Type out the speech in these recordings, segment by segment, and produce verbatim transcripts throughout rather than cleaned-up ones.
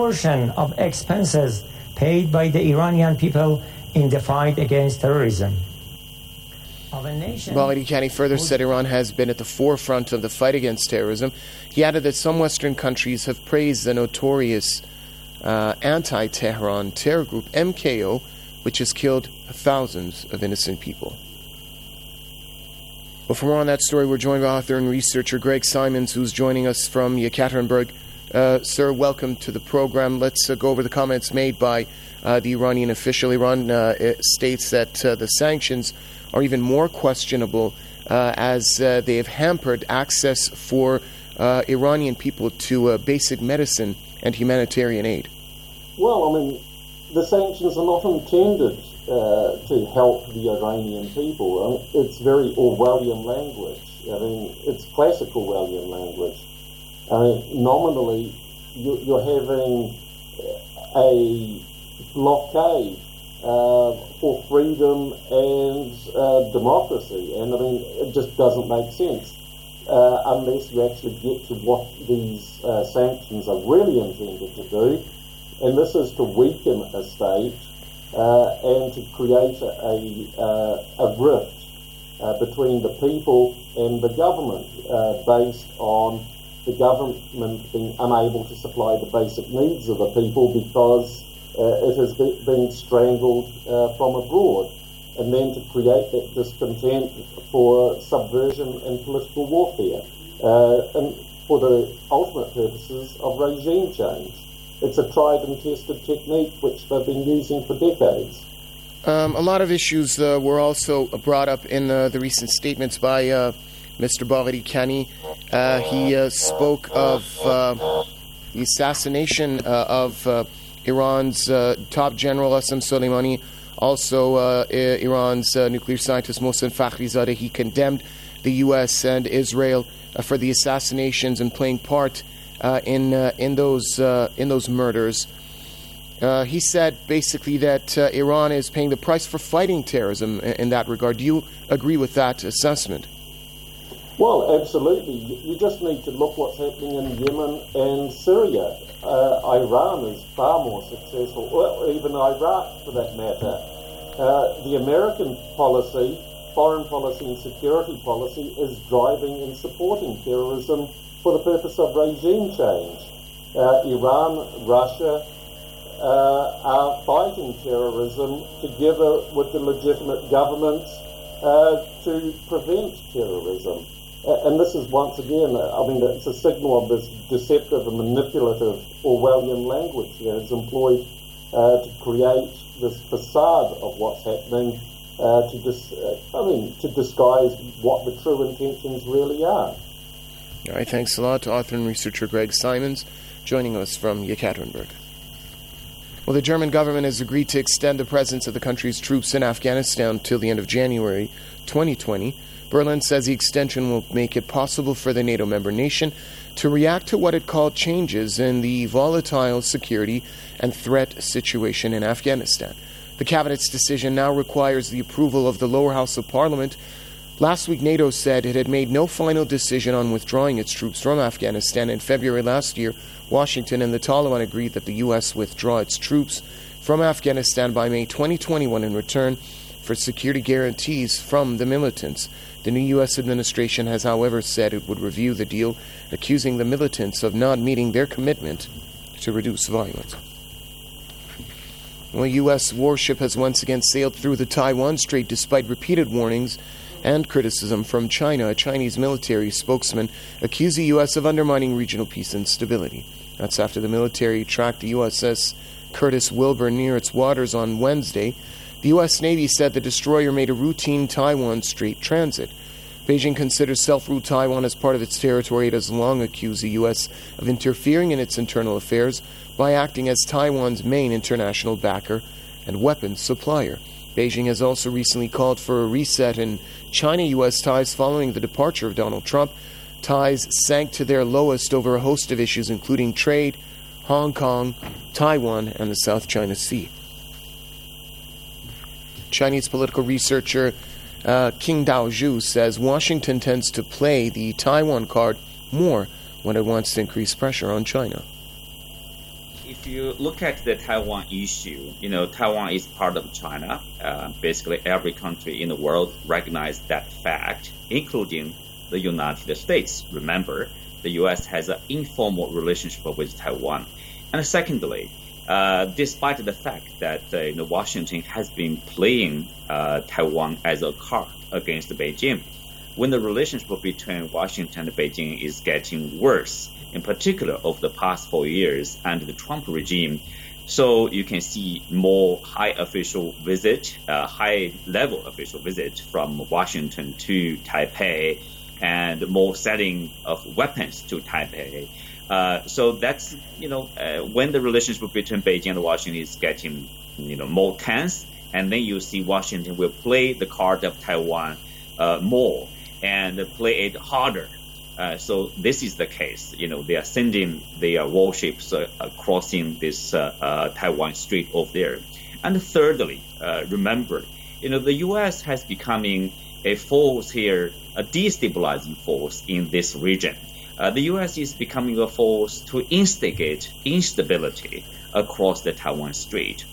Portion of expenses paid by the Iranian people in the fight against terrorism. Baghdadi Kani further said Iran has been at the forefront of the fight against terrorism. He added that some Western countries have praised the notorious uh, anti-Tehran terror group M K O, which has killed thousands of innocent people. Well, for more on that story, we're joined by author and researcher Greg Simons, who's joining us from Yekaterinburg. Uh, sir, welcome to the program. Let's uh, go over the comments made by uh, the Iranian official. Iran uh, states that uh, the sanctions are even more questionable uh, as uh, they have hampered access for uh, Iranian people to uh, basic medicine and humanitarian aid. Well, I mean, the sanctions are not intended uh, to help the Iranian people. I mean, it's very Orwellian language. I mean, it's classic Orwellian language. I mean, nominally, you, you're having a blockade Uh, for freedom and uh, democracy, and I mean, it just doesn't make sense uh, unless you actually get to what these uh, sanctions are really intended to do, and this is to weaken a state uh, and to create a, a, uh, a rift uh, between the people and the government uh, based on the government being unable to supply the basic needs of the people because Uh, it has be, been strangled uh, from abroad, and then to create that discontent for subversion and political warfare, uh, and for the ultimate purposes of regime change. It's a tried and tested technique which they've been using for decades. Um, a lot of issues uh, were also brought up in uh, the recent statements by uh, Mister Baghdadi Kani. Uh, he uh, spoke of uh, the assassination uh, of uh, Iran's uh, top general Qasem Soleimani, also uh, Iran's uh, nuclear scientist Mohsen Fakhrizadeh. He condemned the U S and Israel uh, for the assassinations and playing part uh, in uh, in those uh, in those murders. Uh, he said basically that uh, Iran is paying the price for fighting terrorism in, in that regard. Do you agree with that assessment? Well, absolutely. You just need to look what's happening in Yemen and Syria. Uh, Iran is far more successful, well, even Iraq for that matter. Uh, the American policy, foreign policy and security policy, is driving and supporting terrorism for the purpose of regime change. Uh, Iran, Russia uh, are fighting terrorism together with the legitimate governments uh, to prevent terrorism. Uh, and this is once again, uh, I mean, it's a signal of this deceptive and manipulative Orwellian language that is employed uh, to create this facade of what's happening, uh, to dis- uh, I mean, to disguise what the true intentions really are. All right, thanks a lot to author and researcher Greg Simons, joining us from Yekaterinburg. Well, the German government has agreed to extend the presence of the country's troops in Afghanistan till the end of January twenty twenty. Berlin says the extension will make it possible for the NATO member nation to react to what it called changes in the volatile security and threat situation in Afghanistan. The cabinet's decision now requires the approval of the lower house of parliament. Last week, NATO said it had made no final decision on withdrawing its troops from Afghanistan. In February last year, Washington and the Taliban agreed that the U S withdraw its troops from Afghanistan by May twenty twenty-one in return for security guarantees from the militants. The new U S administration has, however, said it would review the deal, accusing the militants of not meeting their commitment to reduce violence. Well, a U S warship has once again sailed through the Taiwan Strait despite repeated warnings and criticism from China. A Chinese military spokesman accused the U S of undermining regional peace and stability. That's after the military tracked the U S S Curtis Wilbur near its waters on Wednesday. The U S Navy said the destroyer made a routine Taiwan Strait transit. Beijing considers self-ruled Taiwan as part of its territory. It has long accused the U S of interfering in its internal affairs by acting as Taiwan's main international backer and weapons supplier. Beijing has also recently called for a reset in China-U S ties following the departure of Donald Trump. Ties sank to their lowest over a host of issues, including trade, Hong Kong, Taiwan, and the South China Sea. Chinese political researcher uh, King Daozhu says Washington tends to play the Taiwan card more when it wants to increase pressure on China. If If you look at the Taiwan issue, you know, Taiwan is part of China. Uh, basically, every country in the world recognizes that fact, including the United States. Remember, the U S has an informal relationship with Taiwan. And secondly, uh, despite the fact that uh, you know, Washington has been playing uh, Taiwan as a card against Beijing, when the relationship between Washington and Beijing is getting worse, in particular over the past four years under the Trump regime, so you can see more high official visit, uh, high-level official visit from Washington to Taipei, and more selling of weapons to Taipei. Uh, so that's, you know, uh, when the relationship between Beijing and Washington is getting, you know, more tense, and then you see Washington will play the card of Taiwan uh, more and play it harder. Uh, so this is the case. You know, they are sending their warships uh, uh, crossing this uh, uh, Taiwan Strait over there. And thirdly, uh, remember, you know, the U S has becoming a force here, a destabilizing force in this region. Uh, the U S is becoming a force to instigate instability across the Taiwan Strait.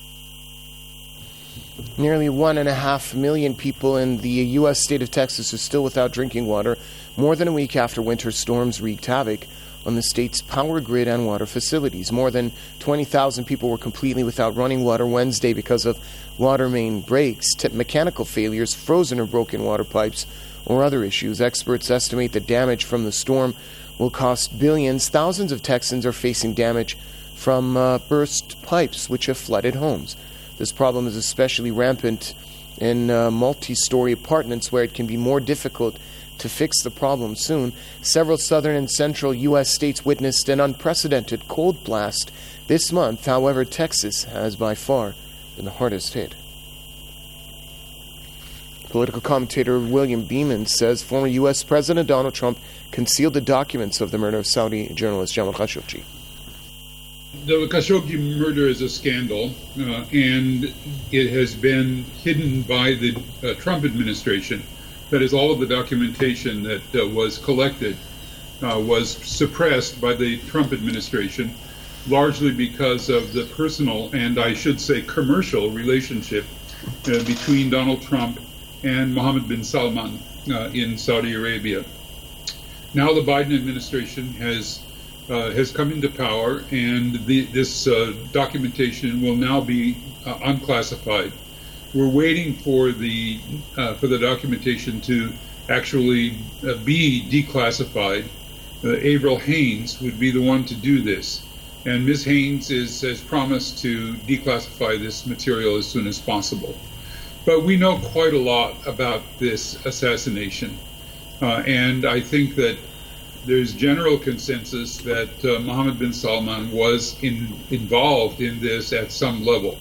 Nearly one and a half million people in the U S state of Texas are still without drinking water, more than a week after winter storms wreaked havoc on the state's power grid and water facilities. More than twenty thousand people were completely without running water Wednesday because of water main breaks, t- mechanical failures, frozen or broken water pipes, or other issues. Experts estimate the damage from the storm will cost billions. Thousands of Texans are facing damage from uh, burst pipes, which have flooded homes. This problem is especially rampant in uh, multi-story apartments where it can be more difficult to fix the problem soon. Several southern and central U S states witnessed an unprecedented cold blast this month. However, Texas has by far been the hardest hit. Political commentator William Beeman says former U S President Donald Trump concealed the documents of the murder of Saudi journalist Jamal Khashoggi. The Khashoggi murder is a scandal, uh, and it has been hidden by the uh, Trump administration. That is, all of the documentation that uh, was collected uh, was suppressed by the Trump administration, largely because of the personal and, I should say, commercial relationship uh, between Donald Trump and Mohammed bin Salman uh, in Saudi Arabia. Now the Biden administration has uh, has come into power, and the, this uh, documentation will now be uh, unclassified. We're waiting for the uh, for the documentation to actually uh, be declassified. Uh, Avril Haines would be the one to do this, and Miz Haines is, has promised to declassify this material as soon as possible. But we know quite a lot about this assassination, uh, and I think that there's general consensus that uh, Mohammed bin Salman was in, involved in this at some level.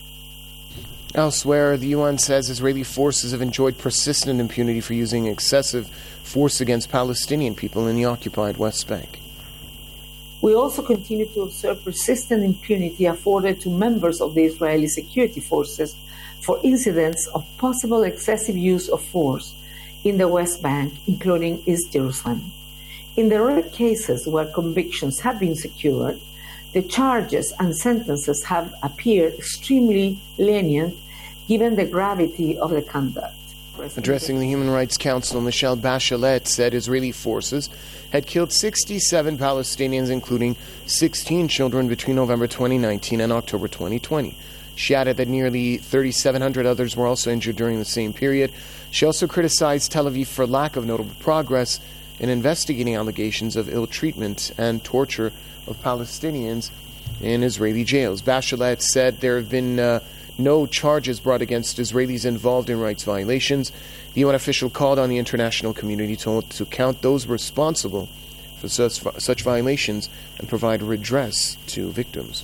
Elsewhere, the U N says Israeli forces have enjoyed persistent impunity for using excessive force against Palestinian people in the occupied West Bank. We also continue to observe persistent impunity afforded to members of the Israeli security forces for incidents of possible excessive use of force in the West Bank, including East Jerusalem. In the rare cases where convictions have been secured, the charges and sentences have appeared extremely lenient given the gravity of the conduct. Addressing the Human Rights Council, Michelle Bachelet said Israeli forces had killed sixty-seven Palestinians, including sixteen children, between November twenty nineteen and October twenty twenty. She added that nearly thirty-seven hundred others were also injured during the same period. She also criticized Tel Aviv for lack of notable progress in investigating allegations of ill treatment and torture of Palestinians in Israeli jails. Bachelet said there have been uh, no charges brought against Israelis involved in rights violations. The U N official called on the international community to, to count those responsible for such, such violations and provide redress to victims.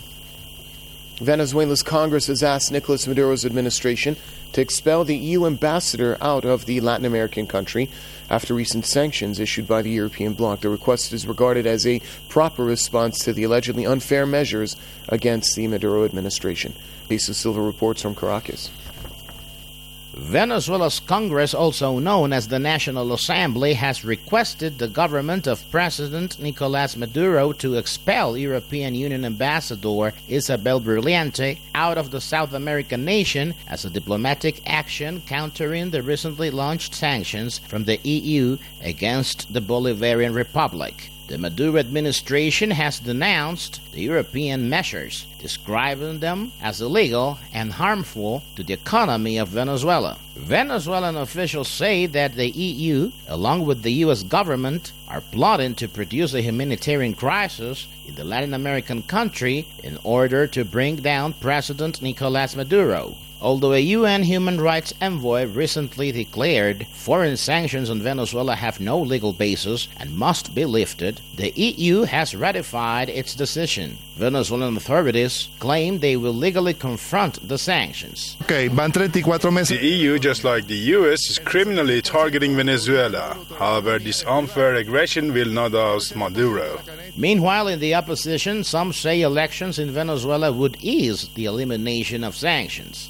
Venezuela's Congress has asked Nicolas Maduro's administration to expel the E U ambassador out of the Latin American country after recent sanctions issued by the European bloc. The request is regarded as a proper response to the allegedly unfair measures against the Maduro administration. Jesus Silva reports from Caracas. Venezuela's Congress, also known as the National Assembly, has requested the government of President Nicolás Maduro to expel European Union Ambassador Isabel Brilliante out of the South American nation as a diplomatic action countering the recently launched sanctions from the E U against the Bolivarian Republic. The Maduro administration has denounced the European measures, describing them as illegal and harmful to the economy of Venezuela. Venezuelan officials say that the E U, along with the U S government, are plotting to produce a humanitarian crisis in the Latin American country in order to bring down President Nicolás Maduro. Although a U N human rights envoy recently declared foreign sanctions on Venezuela have no legal basis and must be lifted, the E U has ratified its decision. Venezuelan authorities claim they will legally confront the sanctions. Okay, van thirty-four meses. The E U, just like the U S, is criminally targeting Venezuela. However, this unfair aggression will not oust Maduro. Meanwhile, in the opposition, some say elections in Venezuela would ease the elimination of sanctions.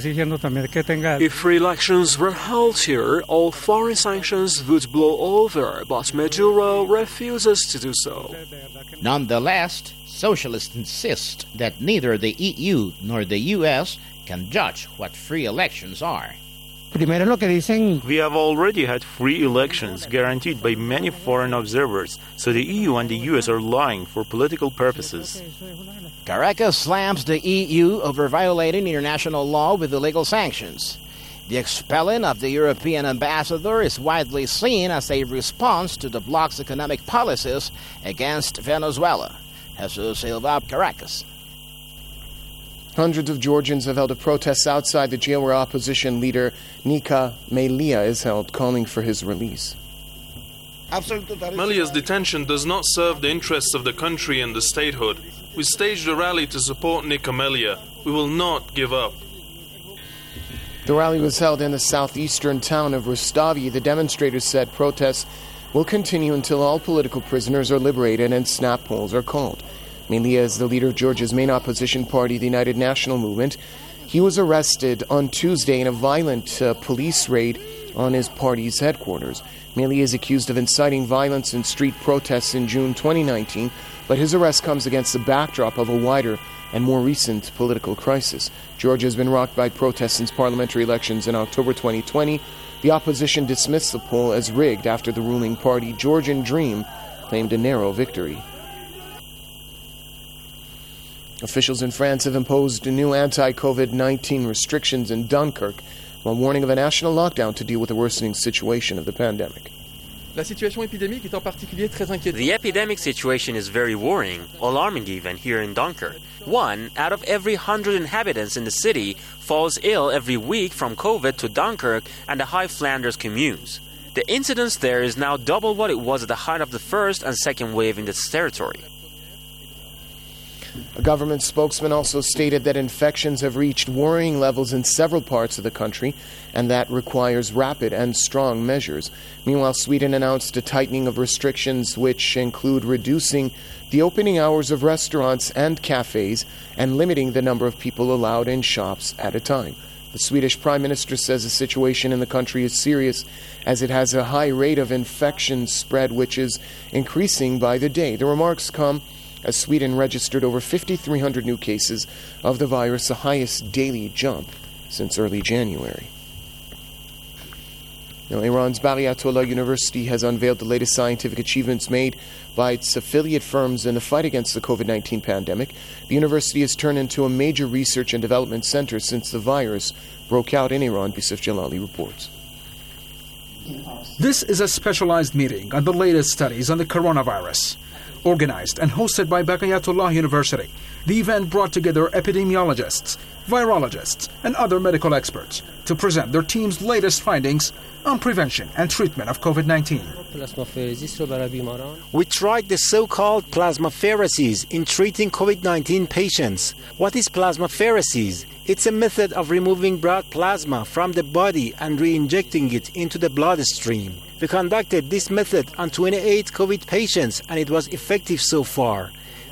If free elections were held here, all foreign sanctions would blow over, but Maduro refuses to do so. Nonetheless, socialists insist that neither the E U nor the U S can judge what free elections are. We have already had free elections guaranteed by many foreign observers, so the E U and the U S are lying for political purposes. Caracas slams the E U over violating international law with illegal sanctions. The expelling of the European ambassador is widely seen as a response to the bloc's economic policies against Venezuela. Jesus Silva, Caracas. Hundreds of Georgians have held a protest outside the jail where opposition leader Nika Melia is held, calling for his release. Melia's detention does not serve the interests of the country and the statehood. We staged a rally to support Nika Melia. We will not give up. The rally was held in the southeastern town of Rustavi. The demonstrators said protests will continue until all political prisoners are liberated and snap polls are called. Melia is the leader of Georgia's main opposition party, the United National Movement. He was arrested on Tuesday in a violent uh, police raid on his party's headquarters. Melia is accused of inciting violence in street protests in June twenty nineteen, but his arrest comes against the backdrop of a wider and more recent political crisis. Georgia has been rocked by protests since parliamentary elections in October twenty twenty. The opposition dismissed the poll as rigged after the ruling party, Georgian Dream, claimed a narrow victory. Officials in France have imposed new anti-COVID nineteen restrictions in Dunkirk, while warning of a national lockdown to deal with the worsening situation of the pandemic. The epidemic situation is very worrying, alarming even, here in Dunkirk. One out of every hundred inhabitants in the city falls ill every week from COVID to Dunkirk and the High Flanders communes. The incidence there is now double what it was at the height of the first and second wave in this territory. A government spokesman also stated that infections have reached worrying levels in several parts of the country and that requires rapid and strong measures. Meanwhile, Sweden announced a tightening of restrictions which include reducing the opening hours of restaurants and cafes and limiting the number of people allowed in shops at a time. The Swedish Prime Minister says the situation in the country is serious as it has a high rate of infection spread which is increasing by the day. The remarks come as Sweden registered over fifty-three hundred new cases of the virus, the highest daily jump since early January. Now, Iran's Barayatollah University has unveiled the latest scientific achievements made by its affiliate firms in the fight against the COVID nineteen pandemic. The university has turned into a major research and development center since the virus broke out in Iran, Yusuf Jalali reports. This is a specialized meeting on the latest studies on the coronavirus. Organized and hosted by Barayatollah University, the event brought together epidemiologists, virologists, and other medical experts to present their team's latest findings on prevention and treatment of COVID nineteen. We tried the so-called plasmapheresis in treating COVID nineteen patients. What is plasmapheresis? It's a method of removing blood plasma from the body and re-injecting it into the bloodstream. We conducted this method on twenty-eight COVID patients and it was effective so far.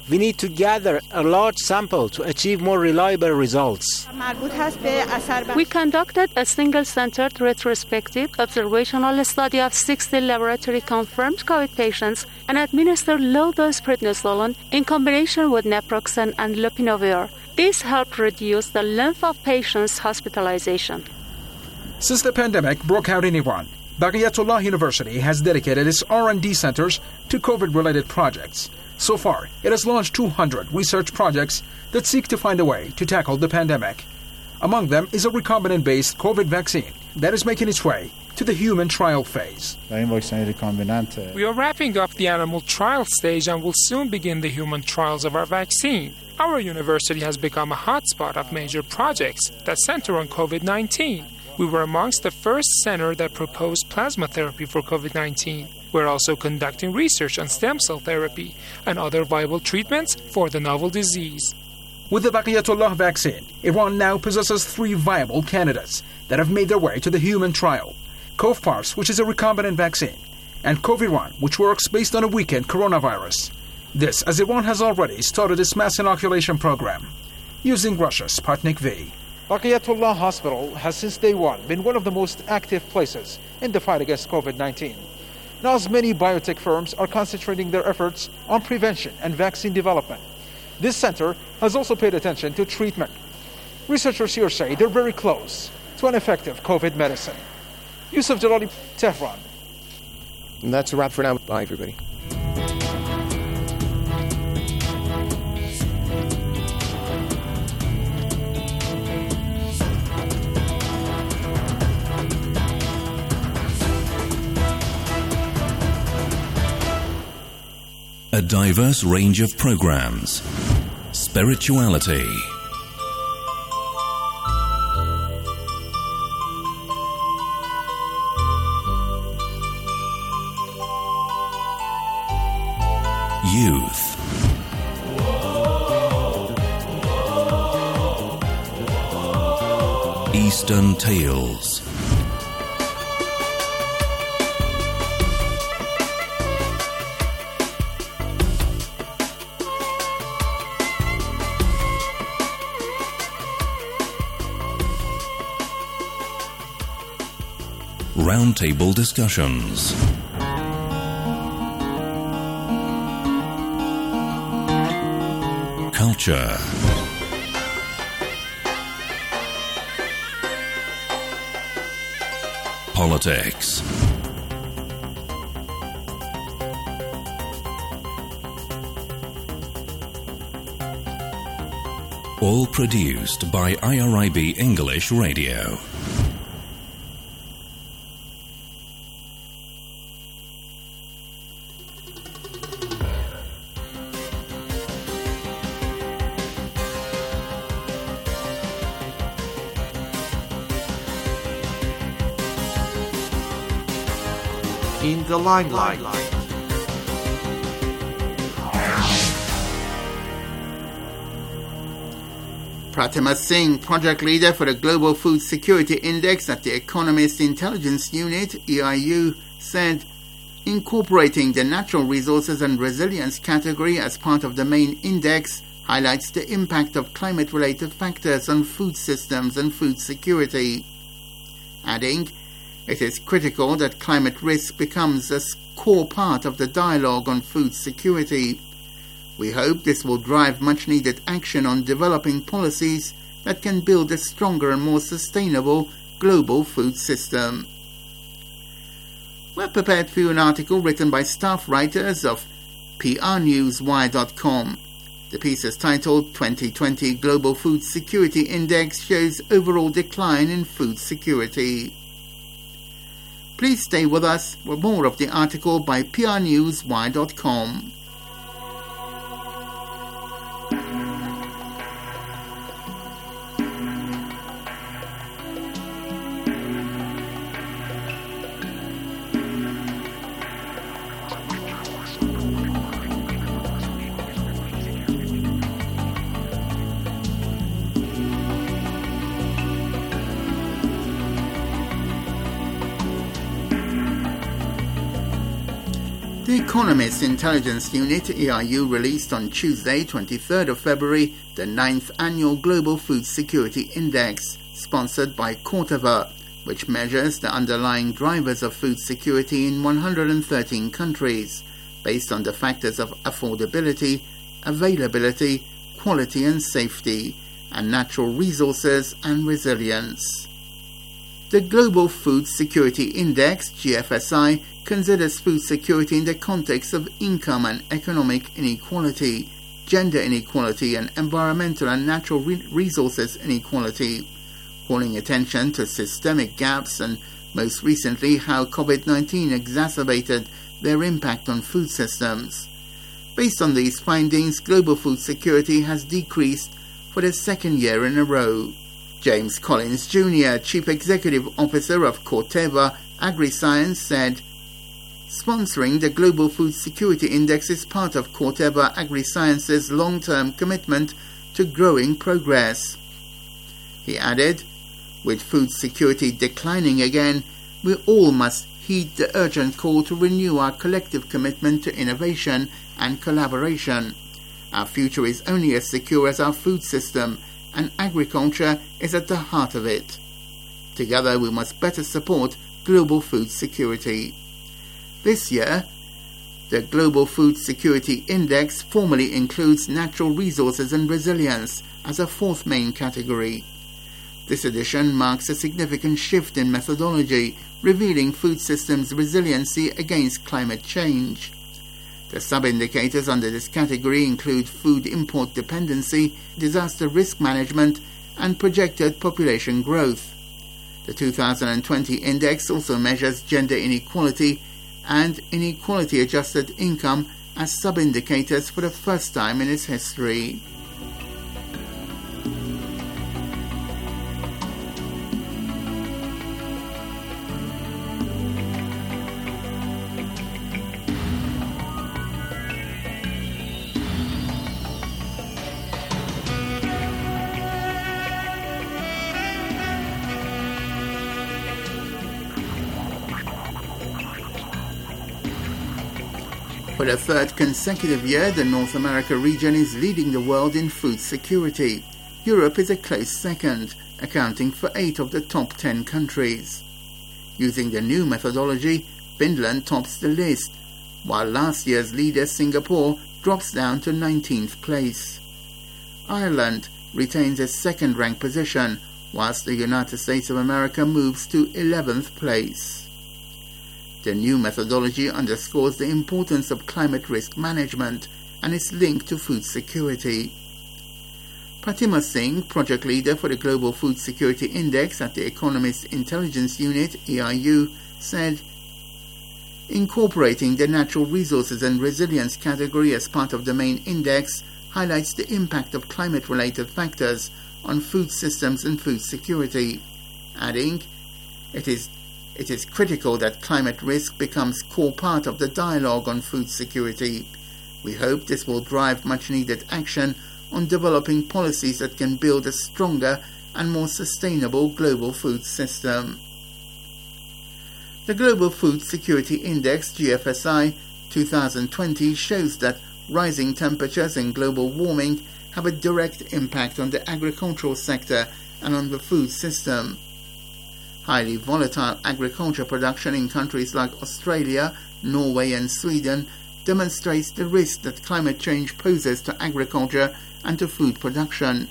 We need to gather a large sample to achieve more reliable results. We conducted a single-centered retrospective observational study of sixty laboratory-confirmed COVID patients and administered low-dose prednisolone in combination with naproxen and lopinavir. This helped reduce the length of patients' hospitalization. Since the pandemic broke out in Iran, Baghayatollah University has dedicated its R and D centers to COVID-related projects. So far, it has launched two hundred research projects that seek to find a way to tackle the pandemic. Among them is a recombinant-based COVID vaccine that is making its way to the human trial phase. We are wrapping up the animal trial stage and will soon begin the human trials of our vaccine. Our university has become a hotspot of major projects that center on COVID nineteen. We were amongst the first center that proposed plasma therapy for COVID nineteen. We're also conducting research on stem cell therapy and other viable treatments for the novel disease. With the Baghayatollah vaccine, Iran now possesses three viable candidates that have made their way to the human trial. Covpars, which is a recombinant vaccine, and Coviran, which works based on a weakened coronavirus. This as Iran has already started its mass inoculation program using Russia's Sputnik V. Baghayatollah Hospital has since day one been one of the most active places in the fight against COVID nineteen. Now, as many biotech firms are concentrating their efforts on prevention and vaccine development, this center has also paid attention to treatment. Researchers here say they're very close to an effective COVID medicine. Yusuf Jalali, Tehran. And that's a wrap for now. Bye, everybody. A diverse range of programs. Spirituality. Youth. Eastern Tales. Roundtable discussions. Culture. Politics. All produced by I R I B English Radio. In the limelight. Pratima Singh, project leader for the Global Food Security Index at the Economist Intelligence Unit, E I U, said incorporating the natural resources and resilience category as part of the main index highlights the impact of climate-related factors on food systems and food security, adding, it is critical that climate risk becomes a core part of the dialogue on food security. We hope this will drive much-needed action on developing policies that can build a stronger and more sustainable global food system. We're prepared for you an article written by staff writers of P R News Wire dot com. The piece is titled twenty twenty Global Food Security Index Shows Overall Decline in Food Security. Please stay with us for more of the article by P R News Wire dot com. The The Economist Intelligence Unit, E I U, released on Tuesday, twenty-third of February, the ninth Annual Global Food Security Index, sponsored by Corteva, which measures the underlying drivers of food security in one hundred thirteen countries, based on the factors of affordability, availability, quality and safety, and natural resources and resilience. The Global Food Security Index, G F S I, considers food security in the context of income and economic inequality, gender inequality, and environmental and natural re- resources inequality, calling attention to systemic gaps and, most recently, how COVID nineteen exacerbated their impact on food systems. Based on these findings, global food security has decreased for the second year in a row. James Collins Junior, Chief Executive Officer of Corteva Agriscience, said, "Sponsoring the Global Food Security Index is part of Corteva Agriscience's long-term commitment to growing progress." He added, "With food security declining again, we all must heed the urgent call to renew our collective commitment to innovation and collaboration. Our future is only as secure as our food system, and agriculture is at the heart of it. Together we must better support global food security." This year, the Global Food Security Index formally includes natural resources and resilience as a fourth main category. This edition marks a significant shift in methodology, revealing food systems' resiliency against climate change. The sub-indicators under this category include food import dependency, disaster risk management, and projected population growth. The two thousand twenty index also measures gender inequality and inequality-adjusted income as sub-indicators for the first time in its history. For the third consecutive year, the North America region is leading the world in food security. Europe is a close second, accounting for eight of the top ten countries. Using the new methodology, Finland tops the list, while last year's leader Singapore drops down to nineteenth place. Ireland retains a second-ranked position, whilst the United States of America moves to eleventh place. The new methodology underscores the importance of climate risk management and its link to food security. Pratima Singh, project leader for the Global Food Security Index at the Economist Intelligence Unit, E I U, said, "Incorporating the natural resources and resilience category as part of the main index highlights the impact of climate-related factors on food systems and food security," adding, it is It is critical that climate risk becomes core part of the dialogue on food security. We hope this will drive much-needed action on developing policies that can build a stronger and more sustainable global food system. The Global Food Security Index, G F S I, twenty twenty shows that rising temperatures and global warming have a direct impact on the agricultural sector and on the food system. Highly volatile agriculture production in countries like Australia, Norway and Sweden demonstrates the risk that climate change poses to agriculture and to food production.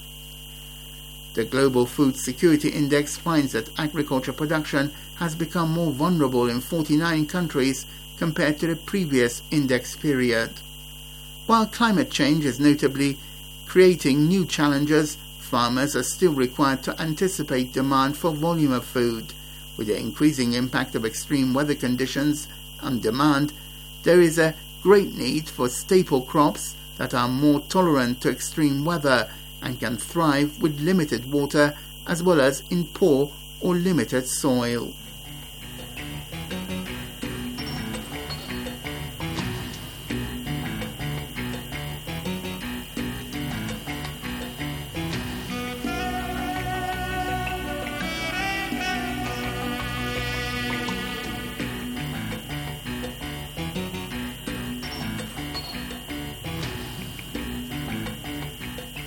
The Global Food Security Index finds that agriculture production has become more vulnerable in forty-nine countries compared to the previous index period. While climate change is notably creating new challenges, farmers are still required to anticipate demand for volume of food. With the increasing impact of extreme weather conditions on demand, there is a great need for staple crops that are more tolerant to extreme weather and can thrive with limited water as well as in poor or limited soil.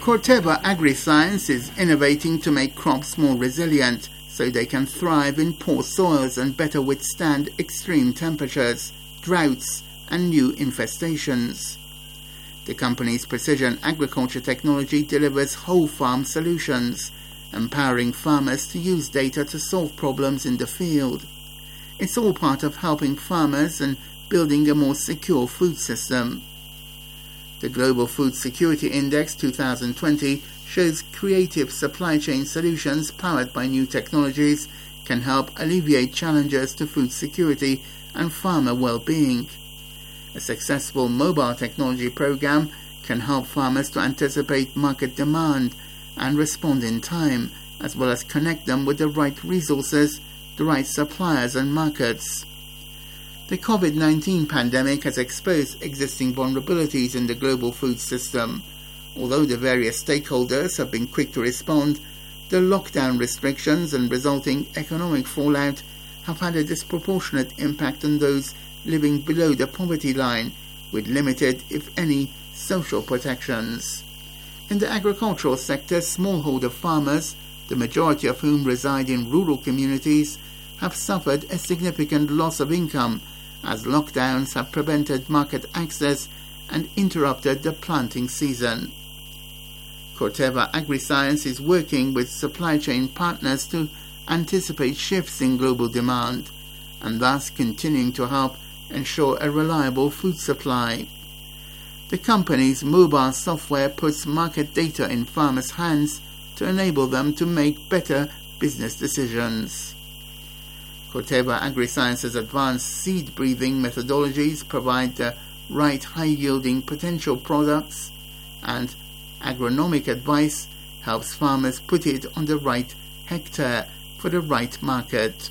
Corteva Agriscience is innovating to make crops more resilient so they can thrive in poor soils and better withstand extreme temperatures, droughts, and new infestations. The company's precision agriculture technology delivers whole farm solutions, empowering farmers to use data to solve problems in the field. It's all part of helping farmers and building a more secure food system. The Global Food Security Index twenty twenty shows creative supply chain solutions powered by new technologies can help alleviate challenges to food security and farmer well-being. A successful mobile technology program can help farmers to anticipate market demand and respond in time, as well as connect them with the right resources, the right suppliers and markets. The COVID nineteen pandemic has exposed existing vulnerabilities in the global food system. Although the various stakeholders have been quick to respond, the lockdown restrictions and resulting economic fallout have had a disproportionate impact on those living below the poverty line, with limited, if any, social protections. In the agricultural sector, smallholder farmers, the majority of whom reside in rural communities, have suffered a significant loss of income as lockdowns have prevented market access and interrupted the planting season. Corteva Agriscience is working with supply chain partners to anticipate shifts in global demand and thus continuing to help ensure a reliable food supply. The company's mobile software puts market data in farmers' hands to enable them to make better business decisions. Corteva Agriscience's advanced seed breathing methodologies provide the right high-yielding potential products, and agronomic advice helps farmers put it on the right hectare for the right market.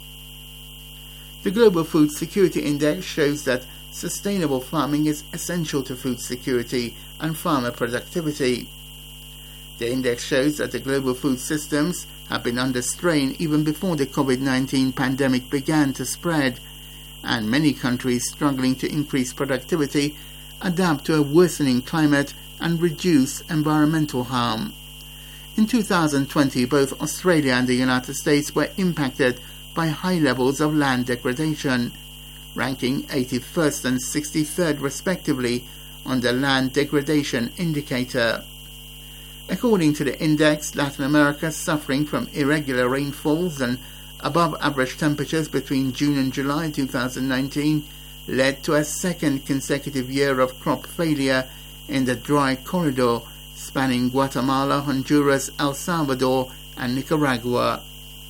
The Global Food Security Index shows that sustainable farming is essential to food security and farmer productivity. The index shows that the global food systems have been under strain even before the COVID nineteen pandemic began to spread, and many countries struggling to increase productivity, adapt to a worsening climate and reduce environmental harm. In two thousand twenty, both Australia and the United States were impacted by high levels of land degradation, ranking eighty-first and sixty-third respectively on the Land Degradation Indicator. According to the index, Latin America, suffering from irregular rainfalls and above-average temperatures between June and July two thousand nineteen, led to a second consecutive year of crop failure in the dry corridor spanning Guatemala, Honduras, El Salvador, and Nicaragua.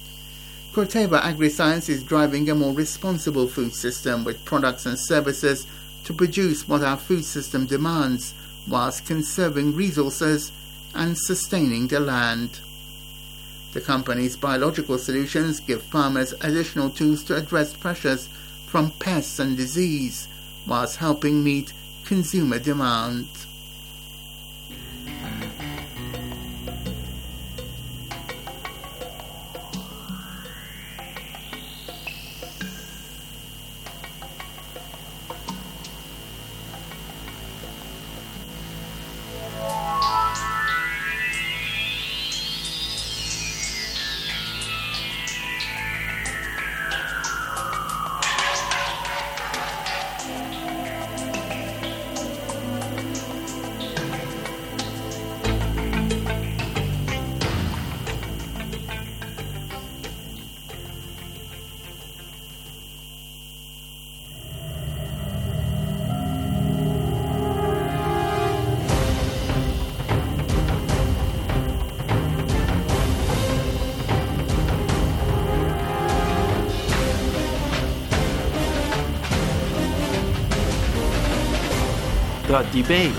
Corteva Agriscience is driving a more responsible food system with products and services to produce what our food system demands, whilst conserving resources and sustaining the land. The company's biological solutions give farmers additional tools to address pressures from pests and disease, whilst helping meet consumer demand. The debate.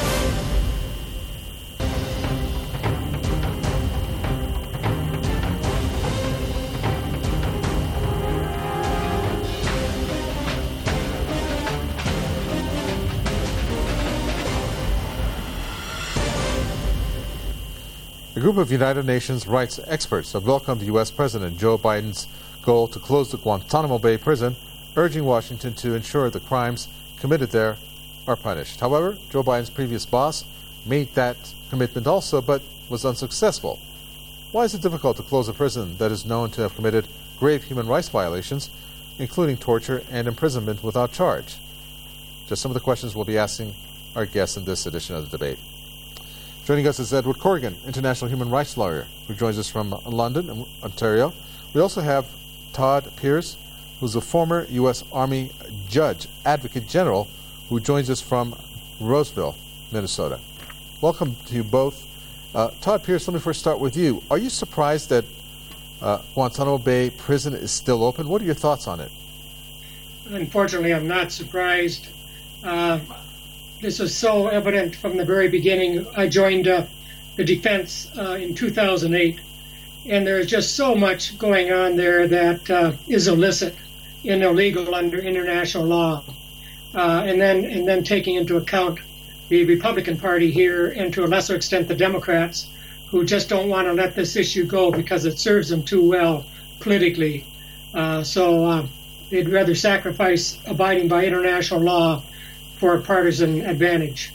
A group of United Nations rights experts have welcomed U S President Joe Biden's goal to close the Guantanamo Bay prison, urging Washington to ensure the crimes committed there are punished. However, Joe Biden's previous boss, made that commitment also, but was unsuccessful. Why is it difficult to close a prison that is known to have committed grave human rights violations, including torture and imprisonment without charge? Just some of the questions we'll be asking our guests in this edition of the debate. Joining us is Edward Corrigan, international human rights lawyer, who joins us from London, Ontario. We also have Todd Pierce, who's a former U S Army judge, advocate general, who joins us from Roseville, Minnesota. Welcome to you both. Uh, Todd Pierce, let me first start with you. Are you surprised that uh, Guantanamo Bay prison is still open? What are your thoughts on it? Unfortunately, I'm not surprised. Uh, this was so evident from the very beginning. I joined uh, the defense uh, in two thousand eight, and there's just so much going on there that uh, is illicit and illegal under international law. Uh, and then and then taking into account the Republican Party here, and to a lesser extent the Democrats, who just don't want to let this issue go because it serves them too well politically. Uh, so uh, they'd rather sacrifice abiding by international law for a partisan advantage.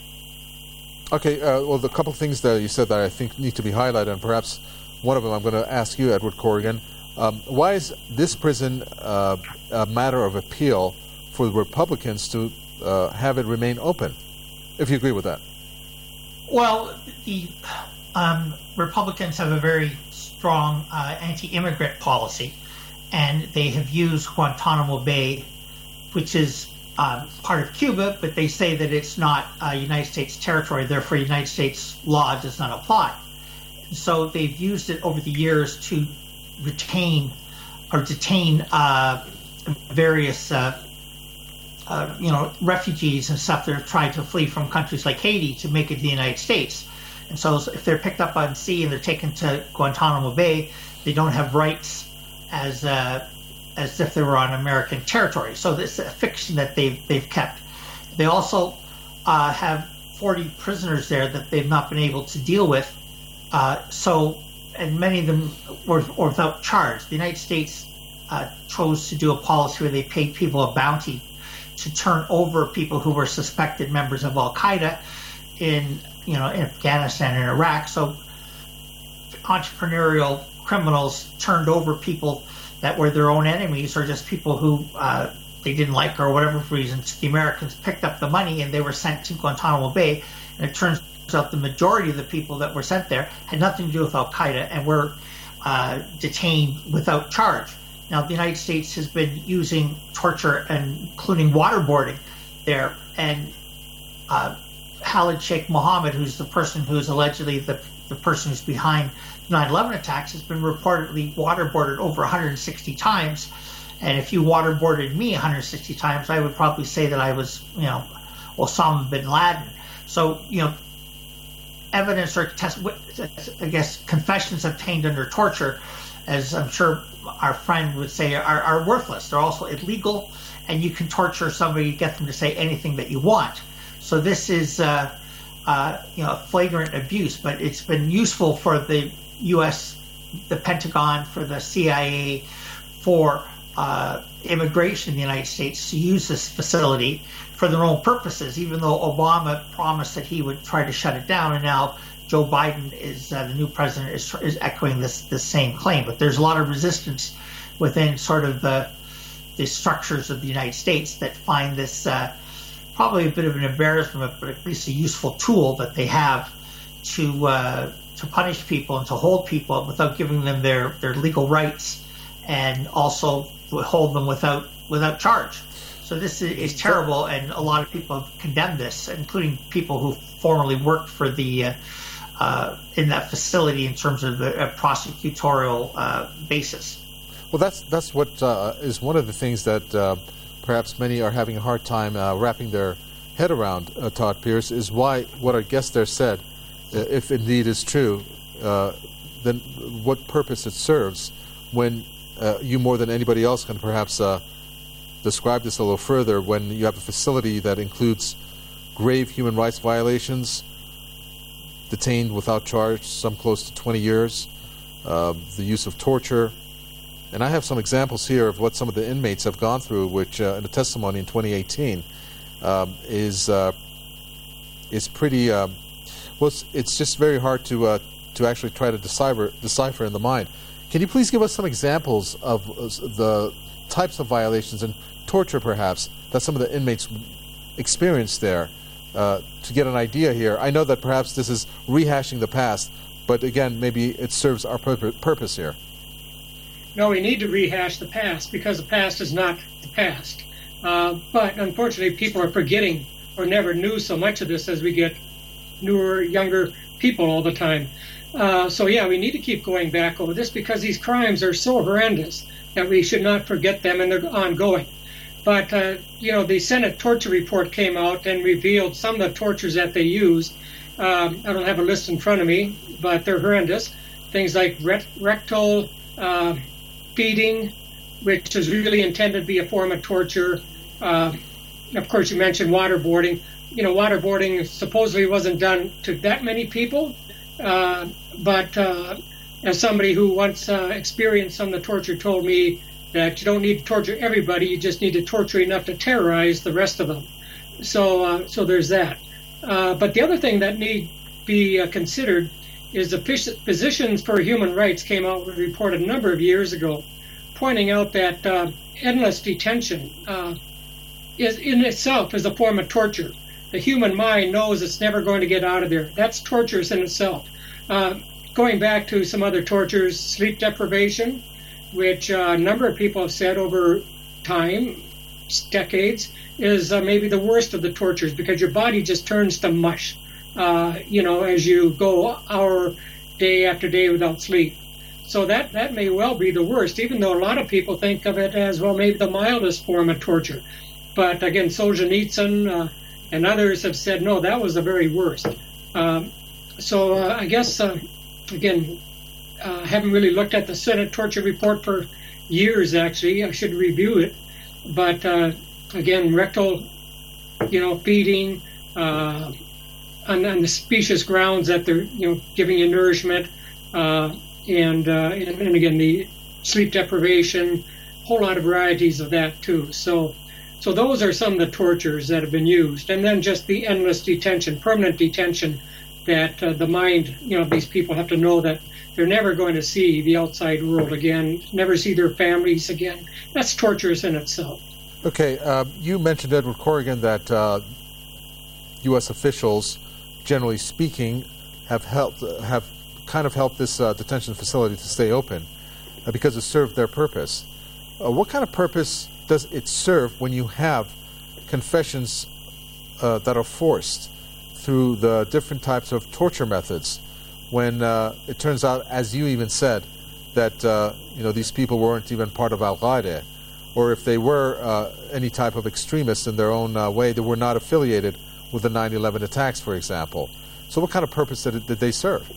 Okay, uh, well, the couple of things that you said that I think need to be highlighted, and perhaps one of them I'm going to ask you, Edward Corrigan. Um, why is this prison uh, a matter of appeal for the Republicans to uh, have it remain open, if you agree with that? Well, the um, Republicans have a very strong uh, anti-immigrant policy, and they have used Guantanamo Bay, which is uh, part of Cuba, but they say that it's not uh, United States territory, therefore United States law does not apply. So they've used it over the years to retain or detain uh, various uh, Uh, you know, refugees and stuff that are trying to flee from countries like Haiti to make it to the United States. And so if they're picked up on sea and they're taken to Guantanamo Bay, they don't have rights as uh, as if they were on American territory. So this is a fiction that they've, they've kept. They also uh, have forty prisoners there that they've not been able to deal with. Uh, so, and many of them were, were without charge. The United States uh, chose to do a policy where they paid people a bounty to turn over people who were suspected members of Al-Qaeda in, you know, in Afghanistan and Iraq. So entrepreneurial criminals turned over people that were their own enemies, or just people who uh, they didn't like, or whatever reasons. The Americans picked up the money and they were sent to Guantanamo Bay. And it turns out the majority of the people that were sent there had nothing to do with Al-Qaeda and were uh, detained without charge. Now, the United States has been using torture, and including waterboarding there. And uh, Khalid Sheikh Mohammed, who's the person who is allegedly the, the person who's behind the nine eleven attacks, has been reportedly waterboarded over one hundred sixty times. And if you waterboarded me one hundred sixty times, I would probably say that I was, you know, Osama bin Laden. So, you know, evidence or test, I guess, confessions obtained under torture, as I'm sure our friend would say, are, are worthless. They're also illegal, and you can torture somebody, get them to say anything that you want. So this is, uh, uh, you know, flagrant abuse, but it's been useful for the U S, the Pentagon, for the C I A, for uh, immigration in the United States to use this facility for their own purposes, even though Obama promised that he would try to shut it down, and now Joe Biden is uh, the new president is, is echoing this this same claim. But there's a lot of resistance within sort of the the structures of the United States that find this uh, probably a bit of an embarrassment, but at least a useful tool that they have to uh, to punish people and to hold people without giving them their, their legal rights, and also hold them without without charge. So this is, is terrible, and a lot of people have condemned this, including people who formerly worked for the uh, Uh, in that facility in terms of a, a prosecutorial uh, basis. Well, that's that's what uh, is one of the things that uh, perhaps many are having a hard time uh, wrapping their head around, uh, Todd Pierce, is why what our guest there said, uh, if indeed is true, uh, then what purpose it serves when uh, you more than anybody else can perhaps uh, describe this a little further, when you have a facility that includes grave human rights violations, detained without charge, some close to twenty years, uh, the use of torture. And I have some examples here of what some of the inmates have gone through, which uh, in a testimony in twenty eighteen um, is uh, is pretty, uh, Well, it's, it's just very hard to uh, to actually try to decipher decipher in the mind. Can you please give us some examples of uh, the types of violations and torture, perhaps, that some of the inmates experienced there, uh, to get an idea here? I know that perhaps this is rehashing the past, but again, maybe it serves our pur- purpose here. No, we need to rehash the past because the past is not the past. Uh, but unfortunately, people are forgetting or never knew so much of this as we get newer, younger people all the time. Uh, so, yeah, we need to keep going back over this because these crimes are so horrendous that we should not forget them, and they're ongoing. But, uh, you know, the Senate torture report came out and revealed some of the tortures that they used. Um, I don't have a list in front of me, but they're horrendous. Things like ret- rectal uh, feeding, which is really intended to be a form of torture. Uh, of course, you mentioned waterboarding. You know, waterboarding supposedly wasn't done to that many people, uh, but uh, as somebody who once uh, experienced some of the torture told me that you don't need to torture everybody, you just need to torture enough to terrorize the rest of them. So, uh, so there's that. Uh, but the other thing that need be uh, considered is the Physicians for Human Rights came out with a report a number of years ago, pointing out that uh, endless detention uh, is in itself is a form of torture. The human mind knows it's never going to get out of there. That's torturous in itself. Uh, going back to some other tortures, sleep deprivation, which uh, a number of people have said over time, decades, is uh, maybe the worst of the tortures because your body just turns to mush, uh, you know, as you go hour, day after day without sleep. So that, that may well be the worst, even though a lot of people think of it as, well, maybe the mildest form of torture. But again, Solzhenitsyn uh, and others have said, no, that was the very worst. Um, so uh, I guess, uh, again, I uh, haven't really looked at the Senate torture report for years, actually. I should review it. But uh, again, rectal, you know, feeding uh, on, on the specious grounds that they're, you know, giving you nourishment, uh, and, uh, and and again the sleep deprivation, a whole lot of varieties of that too. So, so those are some of the tortures that have been used, and then just the endless detention, permanent detention, that uh, the mind, you know, these people have to know that they're never going to see the outside world again, never see their families again. That's torturous in itself. Okay, uh, you mentioned, Edward Corrigan, that uh, U S officials, generally speaking, have helped, have kind of helped this uh, detention facility to stay open uh, because it served their purpose. Uh, what kind of purpose does it serve when you have confessions uh, that are forced through the different types of torture methods? When uh, it turns out, as you even said, that uh, you know these people weren't even part of Al-Qaeda, or if they were uh, any type of extremists in their own uh, way, they were not affiliated with the nine eleven attacks, for example. So what kind of purpose did, it, did they serve?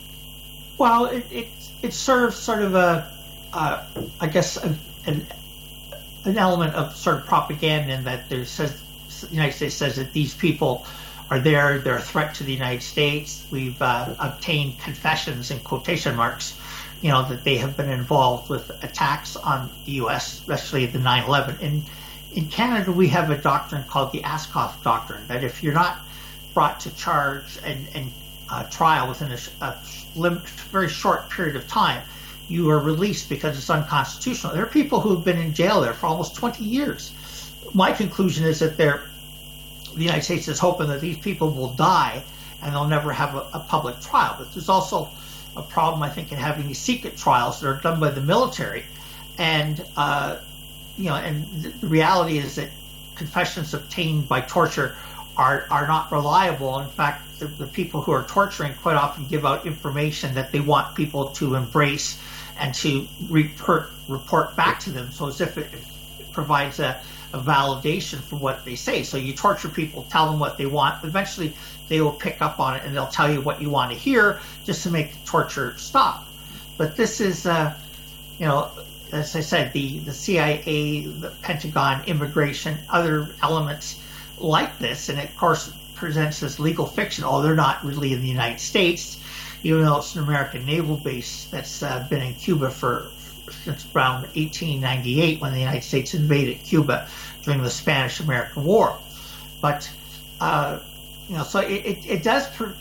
Well, it, it, it serves sort of a, uh, I guess, a, an, an element of sort of propaganda in that there says, the United States says that these people are there, they're a threat to the United States. We've uh, obtained confessions in quotation marks, you know, that they have been involved with attacks on the U S, especially the nine eleven. In, in Canada, we have a doctrine called the Ascough Doctrine, that if you're not brought to charge and, and uh, trial within a, a lim- very short period of time, you are released because it's unconstitutional. There are people who have been in jail there for almost twenty years. My conclusion is that they're the United States is hoping that these people will die and they'll never have a, a public trial. But there's also a problem, I think, in having these secret trials that are done by the military. And, uh, you know, and the reality is that confessions obtained by torture are, are not reliable. In fact, the, the people who are torturing quite often give out information that they want people to embrace and to report, report back to them. So as if it, it provides a a validation for what they say. So you torture people, tell them what they want. Eventually, they will pick up on it and they'll tell you what you want to hear just to make the torture stop. But this is, uh, you know, as I said, the, the C I A, the Pentagon, immigration, other elements like this, and it, of course, presents as legal fiction. Oh, they're not really in the United States, even though it's an American naval base that's uh, been in Cuba for since around eighteen ninety-eight, when the United States invaded Cuba during the Spanish-American War. But, uh, you know, so it, it, it does pr-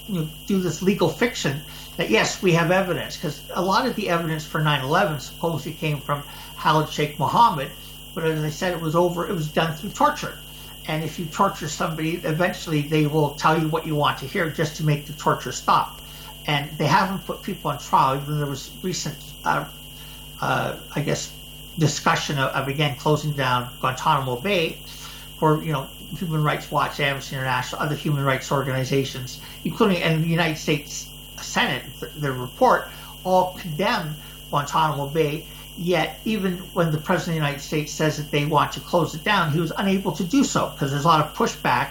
you know, do this legal fiction that, yes, we have evidence, because a lot of the evidence for nine eleven supposedly came from Khalid Sheikh Mohammed, but as I said, it was over, it was done through torture. And if you torture somebody, eventually they will tell you what you want to hear just to make the torture stop. And they haven't put people on trial, even though there was recent, uh, uh, I guess, discussion of, of, again, closing down Guantanamo Bay, for, you know, Human Rights Watch, Amnesty International, other human rights organizations, including, and the United States Senate, the, the report, all condemn Guantanamo Bay. Yet, even when the President of the United States says that they want to close it down, he was unable to do so because there's a lot of pushback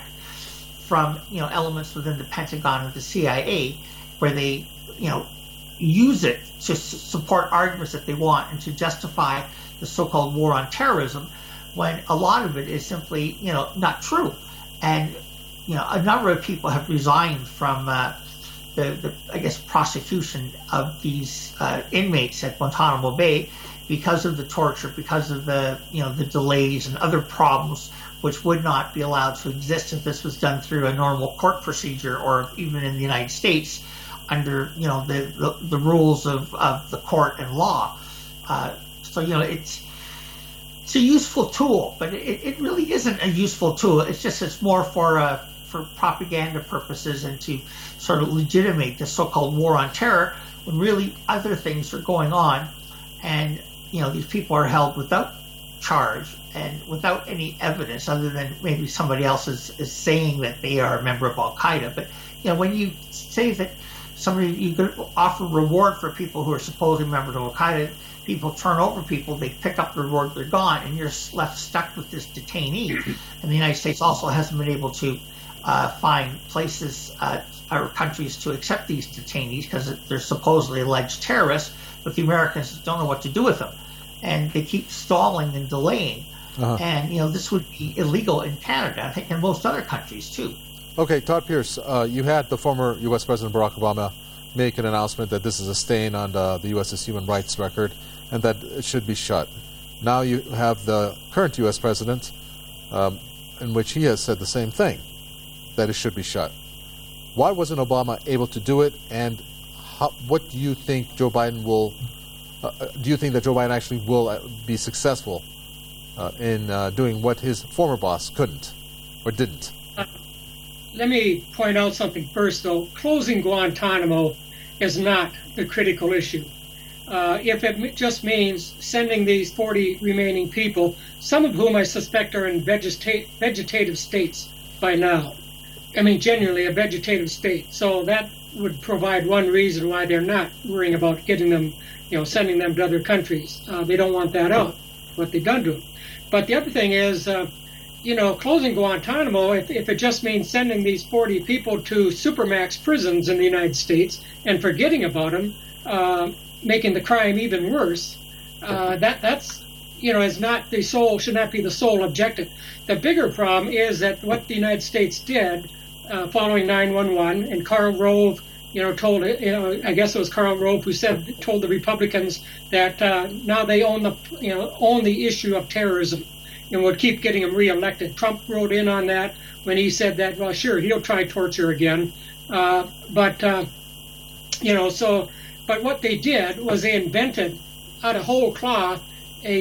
from, you know, elements within the Pentagon and the C I A, where they, you know, use it to s- support arguments that they want and to justify the so-called war on terrorism, when a lot of it is simply, you know, not true. And, you know, a number of people have resigned from uh, the, the, I guess, prosecution of these uh, inmates at Guantanamo Bay because of the torture, because of the, you know, the delays and other problems which would not be allowed to exist if this was done through a normal court procedure, or even in the United States under, you know, the, the, the rules of, of the court and law. Uh, so, you know, it's it's a useful tool, but it, it really isn't a useful tool. It's just, it's more for uh, for propaganda purposes and to sort of legitimate the so-called war on terror, when really other things are going on. And, you know, these people are held without charge and without any evidence other than maybe somebody else is, is saying that they are a member of Al-Qaeda. But, you know, when you say that somebody, you could offer reward for people who are supposedly members of Al-Qaeda, people turn over people, they pick up the reward, they're gone, and you're left stuck with this detainee. And the United States also hasn't been able to uh, find places uh, or countries to accept these detainees because they're supposedly alleged terrorists, but the Americans don't know what to do with them. And they keep stalling and delaying. Uh-huh. And, you know, this would be illegal in Canada, I think, in most other countries, too. Okay, Todd Pierce, uh, you had the former U S President Barack Obama make an announcement that this is a stain on the, the U S's human rights record and that it should be shut. Now you have the current U S President, um, in which he has said the same thing, that it should be shut. Why wasn't Obama able to do it, and how, what do you think Joe Biden will, uh, do you think that Joe Biden actually will be successful uh, in uh, doing what his former boss couldn't or didn't? Uh, let me point out something first, though. Closing Guantanamo is not the critical issue. Uh, if it just means sending these forty remaining people, some of whom I suspect are in vegeta- vegetative states by now. I mean, genuinely a vegetative state. So that would provide one reason why they're not worrying about getting them, you know, sending them to other countries. Uh, they don't want that out, what they've done to them. But the other thing is, uh, you know, closing Guantanamo, if, if it just means sending these forty people to supermax prisons in the United States and forgetting about them, uh, making the crime even worse, uh, that that's, you know, is not the sole, should not be the sole objective. The bigger problem is that what the United States did uh, following nine one one, and Karl Rove, you know, told it, you know, I guess it was Karl Rove who said, told the Republicans that uh, now they own the, you know, own the issue of terrorism and would keep getting him reelected. Trump wrote in on that when he said that, well, sure, he'll try torture again. Uh, but, uh, you know, so, but what they did was they invented out of whole cloth a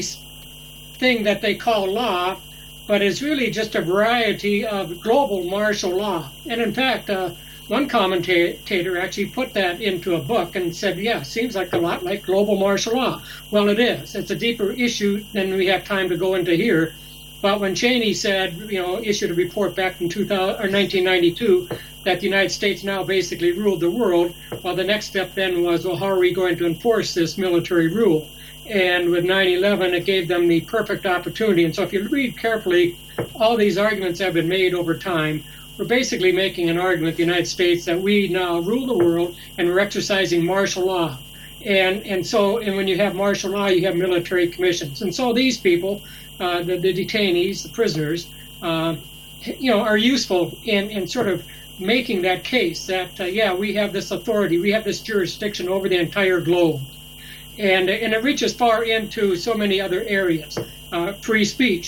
thing that they call law, but is really just a variety of global martial law. And in fact, uh, one commentator actually put that into a book and said, yeah, seems like a lot like global martial law. Well, it is. It's a deeper issue than we have time to go into here. But when Cheney said, you know, issued a report back in two thousand, or nineteen ninety-two that the United States now basically ruled the world, well, the next step then was, well, how are we going to enforce this military rule? And with nine eleven, it gave them the perfect opportunity. And so if you read carefully, all these arguments have been made over time. We're basically making an argument, the United States, that we now rule the world and we're exercising martial law. And and so, and when you have martial law, you have military commissions. And so these people, uh, the, the detainees, the prisoners, uh, you know, are useful in, in sort of making that case that, uh, yeah, we have this authority, we have this jurisdiction over the entire globe. And, and it reaches far into so many other areas. Uh, free speech.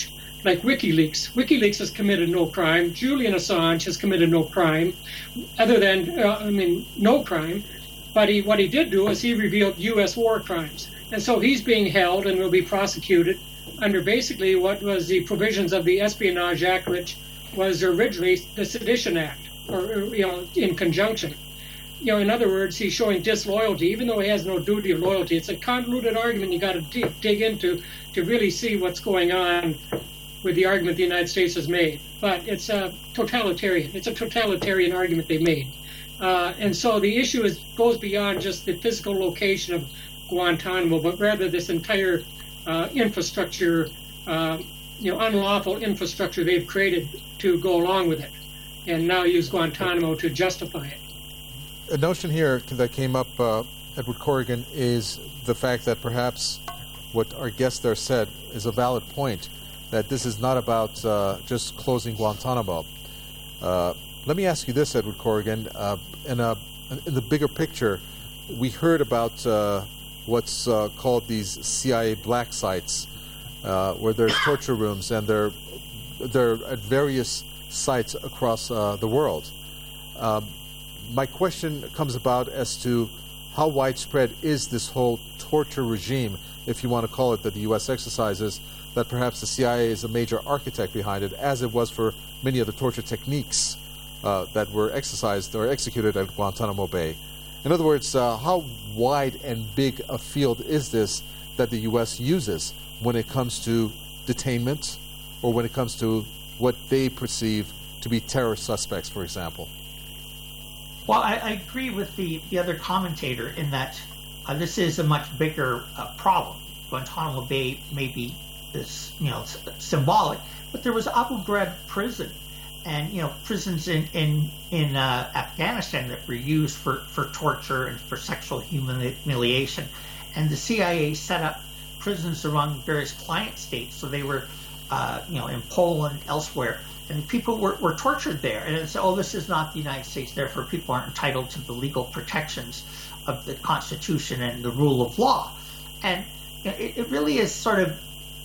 like WikiLeaks. WikiLeaks has committed no crime. Julian Assange has committed no crime, other than, uh, I mean, no crime. But he, what he did do is he revealed U S war crimes. And so he's being held and will be prosecuted under basically what was the provisions of the Espionage Act, which was originally the Sedition Act, or, you know, in conjunction. You know, in other words, he's showing disloyalty, even though he has no duty of loyalty. It's a convoluted argument you got to dig, dig into to really see what's going on with the argument the United States has made. But it's a totalitarian. It's a totalitarian argument they made. Uh, and so the issue is goes beyond just the physical location of Guantanamo, but rather this entire uh, infrastructure, uh, you know, unlawful infrastructure they've created to go along with it, and now use Guantanamo to justify it. A notion here that came up, uh, Edward Corrigan, is the fact that perhaps what our guest there said is a valid point, that this is not about uh, just closing Guantanamo. Uh, let me ask you this, Edward Corrigan. Uh, in, a, in the bigger picture, we heard about uh, what's uh, called these C I A black sites, uh, where there's torture rooms, and they're, they're at various sites across uh, the world. Um, My question comes about as to how widespread is this whole torture regime, if you want to call it, that the U S exercises, that perhaps the C I A is a major architect behind it, as it was for many of the torture techniques uh, that were exercised or executed at Guantanamo Bay. In other words, uh, how wide and big a field is this that the U S uses when it comes to detainment, or when it comes to what they perceive to be terror suspects, for example? Well, I, I agree with the, the other commentator in that uh, this is a much bigger uh, problem. Guantanamo Bay may be this, you know, s- symbolic, but there was Abu Ghraib prison, and you know, prisons in in in uh, Afghanistan that were used for, for torture and for sexual humiliation, and the C I A set up prisons among various client states. So they were, uh, you know, in Poland, elsewhere. And people were, were tortured there. And it's, oh, this is not the United States, therefore people aren't entitled to the legal protections of the Constitution and the rule of law. And you know, it, it really is sort of,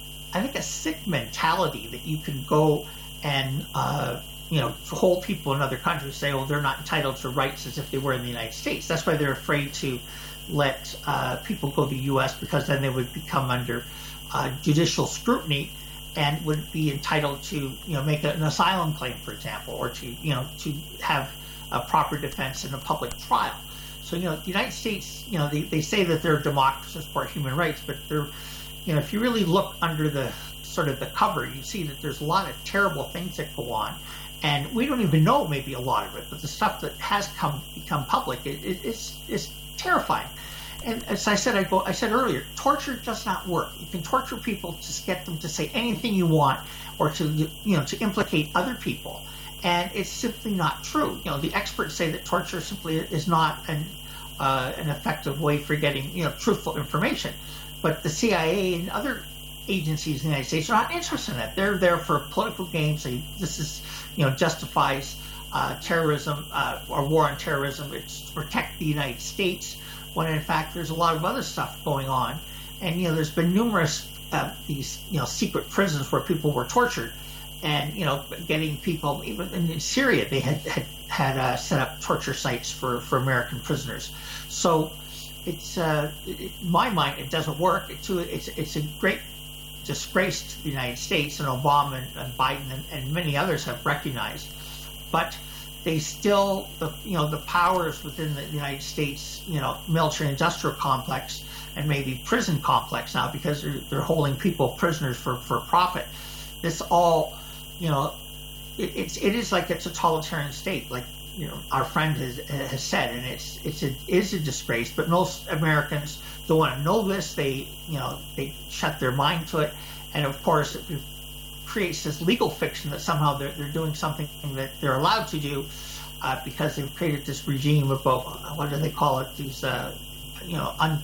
I think, a sick mentality that you can go and, uh, you know, hold people in other countries, say, oh, they're not entitled to rights as if they were in the United States. That's why they're afraid to let uh, people go to the U S, because then they would become under uh, judicial scrutiny and would be entitled to, you know, make an asylum claim, for example, or to, you know, to have a proper defense in a public trial. So, you know, the United States, you know, they, they say that they're a democracy, support human rights, but they're, you know, if you really look under the sort of the cover, you see that there's a lot of terrible things that go on, and we don't even know maybe a lot of it, but the stuff that has come become public, it, it, it's it's terrifying. And as I said, I go. I said earlier, torture does not work. You can torture people to get them to say anything you want, or to, you know, to implicate other people, and it's simply not true. You know, the experts say that torture simply is not an uh, an effective way for getting, you know, truthful information. But the C I A and other agencies in the United States are not interested in that. They're there for political games. They, this is, you know, justifies uh, terrorism uh, or war on terrorism. It's to protect the United States, when in fact there's a lot of other stuff going on. And, you know, there's been numerous uh, these, you know, secret prisons where people were tortured, and, you know, getting people, even in Syria, they had had, had uh, set up torture sites for, for American prisoners. So it's, uh, it, in my mind, it doesn't work. It's, it's, it's a great disgrace to the United States, and Obama and, and Biden and, and many others have recognized. But they still, the, you know, the powers within the United States, you know, military-industrial complex and maybe prison complex now, because they're, they're holding people prisoners for, for profit. This all, you know, it, it's it is like a totalitarian state, like, you know, our friend has has said, and it's it's a it is a disgrace. But most Americans don't want to know this. They, you know, they shut their mind to it, and of course, it creates this legal fiction that somehow they're they're doing something that they're allowed to do, uh, because they've created this regime about, what do they call it? These, uh, you know, un,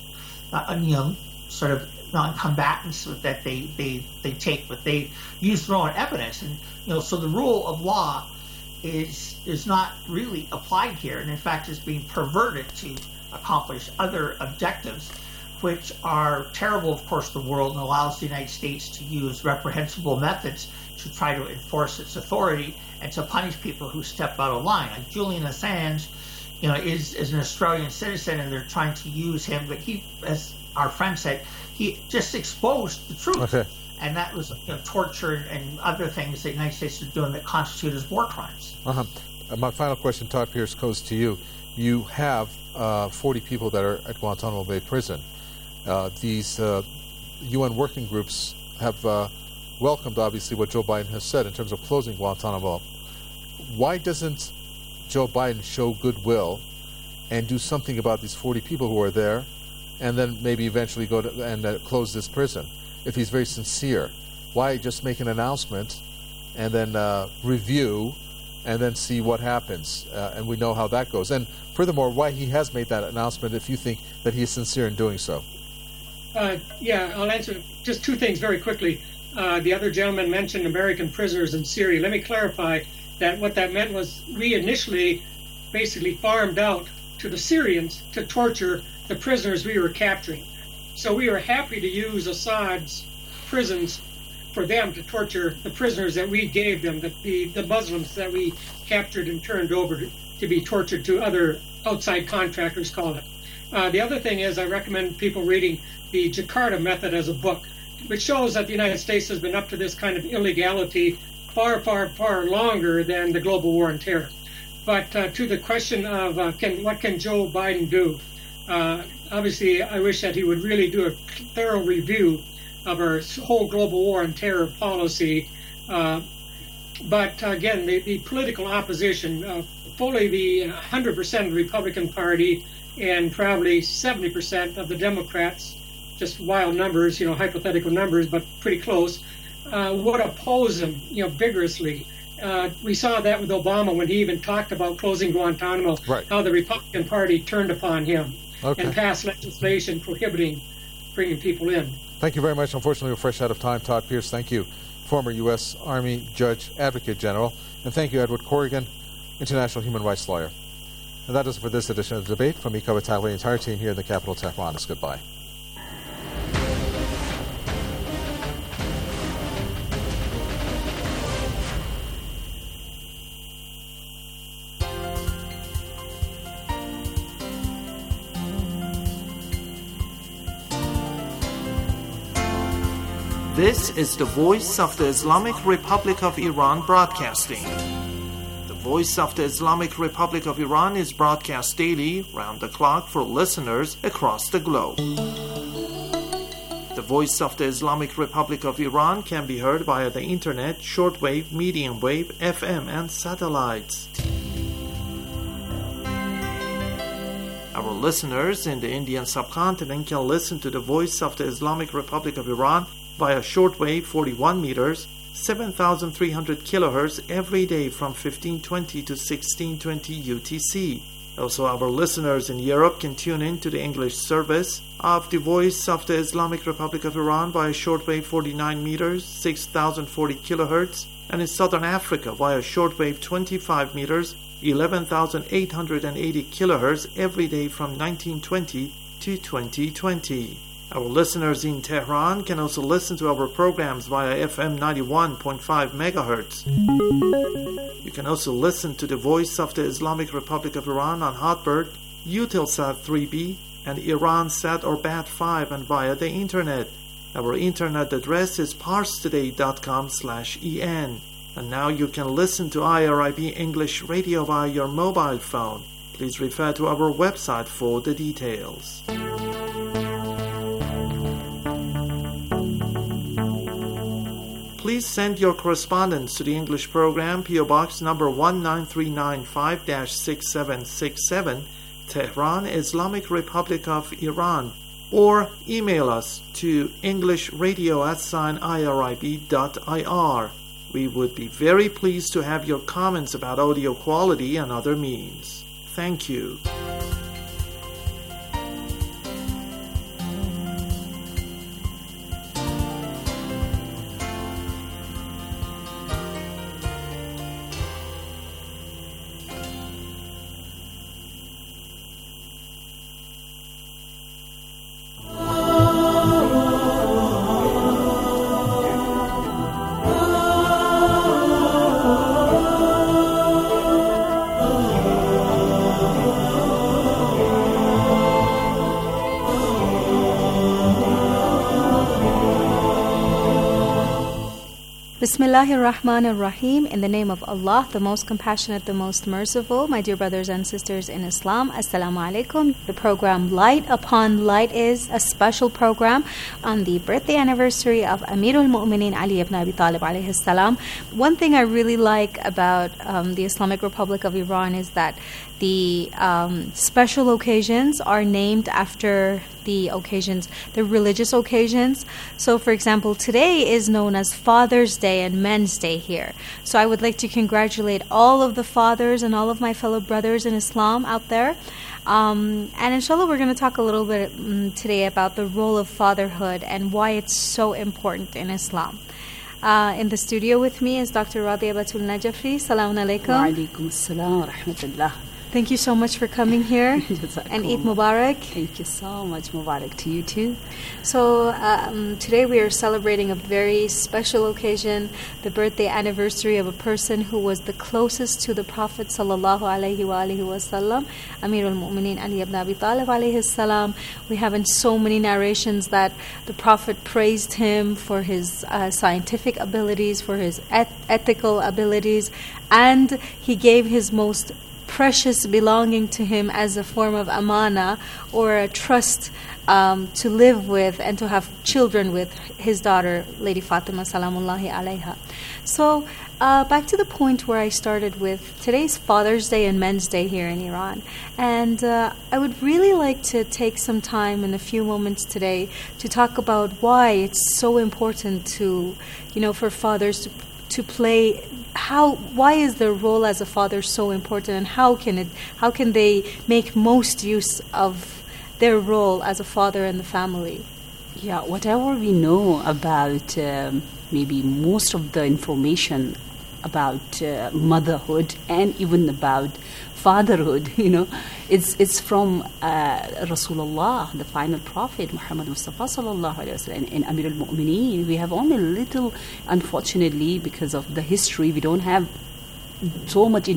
uh, you know, sort of non-combatants that they, they, they take, but they use their own evidence. And, you know, so the rule of law is is not really applied here, and in fact is being perverted to accomplish other objectives which are terrible, of course, to the world and allows the United States to use reprehensible methods to try to enforce its authority and to punish people who step out of line. Like Julian Assange, you know, is, is an Australian citizen, and they're trying to use him, but he, as our friend said, he just exposed the truth. Okay. And that was, you know, torture and other things that the United States is doing that constitute as war crimes. Uh-huh. Uh, my final question, Todd Pierce, goes to you. You have uh, forty people that are at Guantanamo Bay Prison. Uh, these uh, U N working groups have uh, welcomed, obviously, what Joe Biden has said in terms of closing Guantanamo. Why doesn't Joe Biden show goodwill and do something about these forty people who are there, and then maybe eventually go to, and uh, close this prison? If he's very sincere, why just make an announcement and then uh, review and then see what happens? Uh, and we know how that goes. And furthermore, why he has made that announcement if you think that he is sincere in doing so. Uh, yeah, I'll answer just two things very quickly. Uh, the other gentleman mentioned American prisoners in Syria. Let me clarify that what that meant was we initially basically farmed out to the Syrians to torture the prisoners we were capturing. So we were happy to use Assad's prisons for them to torture the prisoners that we gave them, the, the, the Muslims that we captured and turned over to, to be tortured to other outside contractors, call it. Uh, the other thing is I recommend people reading the Jakarta Method as a book, which shows that the United States has been up to this kind of illegality far, far, far longer than the global war on terror. But uh, to the question of uh, can, what can Joe Biden do? Uh, obviously, I wish that he would really do a thorough review of our whole global war on terror policy. Uh, but again, the, the political opposition, uh, fully the one hundred percent of the Republican Party and probably seventy percent of the Democrats, just wild numbers, you know, hypothetical numbers, but pretty close, uh, would oppose him, you know, vigorously. Uh, we saw that with Obama when he even talked about closing Guantanamo, right. How the Republican Party turned upon him okay. and passed legislation prohibiting bringing people in. Thank you very much. Unfortunately, we're fresh out of time. Todd Pierce, thank you. Former U S Army Judge Advocate General. And thank you, Edward Corrigan, international human rights lawyer. And that is it for this edition of the debate. From me, Kawitagli, the entire team here in the capital, Tehran. It's goodbye. This is the Voice of the Islamic Republic of Iran broadcasting. The Voice of the Islamic Republic of Iran is broadcast daily, round the clock, for listeners across the globe. The Voice of the Islamic Republic of Iran can be heard via the internet, shortwave, medium wave, F M, and satellites. Our listeners in the Indian subcontinent can listen to the Voice of the Islamic Republic of Iran via shortwave forty-one meters, seven thousand three hundred kilohertz every day from fifteen twenty to sixteen twenty U T C. Also, our listeners in Europe can tune in to the English service of the Voice of the Islamic Republic of Iran via shortwave forty-nine meters, six thousand forty kilohertz, and in Southern Africa via shortwave twenty-five meters, eleven thousand eight hundred eighty kilohertz every day from nineteen twenty to twenty twenty. Our listeners in Tehran can also listen to our programs via F M ninety-one point five megahertz. You can also listen to the Voice of the Islamic Republic of Iran on Hotbird, Eutelsat three B, and IranSat or Bat five, and via the internet. Our internet address is parstoday.com slash en. And now you can listen to I R I B English Radio via your mobile phone. Please refer to our website for the details. Please send your correspondence to the English program, P O Box number one nine three nine five dash six seven six seven, Tehran, Islamic Republic of Iran, or email us to englishradio at sign irib dot ir. We would be very pleased to have your comments about audio quality and other means. Thank you. Oh Bismillahir Rahmanir Rahim. In the name of Allah, the most compassionate, the most merciful. My dear brothers and sisters in Islam, Assalamu alaikum. The program Light Upon Light is a special program on the birthday anniversary of Amirul Mu'mineen Ali ibn Abi Talib alayhi salam. One thing I really like about um, the Islamic Republic of Iran is that the um, special occasions are named after the occasions, the religious occasions. So, for example, today is known as Father's Day and Men's Day here. So I would like to congratulate all of the fathers and all of my fellow brothers in Islam out there. Um, and inshallah, we're going to talk a little bit um, today about the role of fatherhood and why it's so important in Islam. Uh, in the studio with me is Doctor Radia Batul Najafri. Salaam alaikum. Wa alaikum assalam wa rahmatullah. Thank you so much for coming here. And Eid Mubarak. Thank you so much. Mubarak to you too. So um, today we are celebrating a very special occasion, the birthday anniversary of a person who was the closest to the Prophet sallallahu alaihi wa alihi wasallam, Amirul Mu'mineen Ali ibn Abi Talib alayhi salam. We have in so many narrations that the Prophet praised him for his uh, scientific abilities, for his eth- ethical abilities, and he gave his most precious belonging to him as a form of amana or a trust um, to live with and to have children with his daughter, Lady Fatima Salamullahi alayha. So uh, back to the point where I started with, today's Father's Day and Men's Day here in Iran. And uh, I would really like to take some time in a few moments today to talk about why it's so important to, you know, for fathers to to play. How? Why is their role as a father so important, and how can it? How can they make most use of their role as a father in the family? Yeah, whatever we know about um, maybe most of the information about uh, motherhood and even about fatherhood, you know, it's it's from uh, Rasulullah, the final prophet, Muhammad Mustafa sallallahu alaihi wasallam, and Amir al-Mu'mineen. We have only little, unfortunately, because of the history, we don't have so much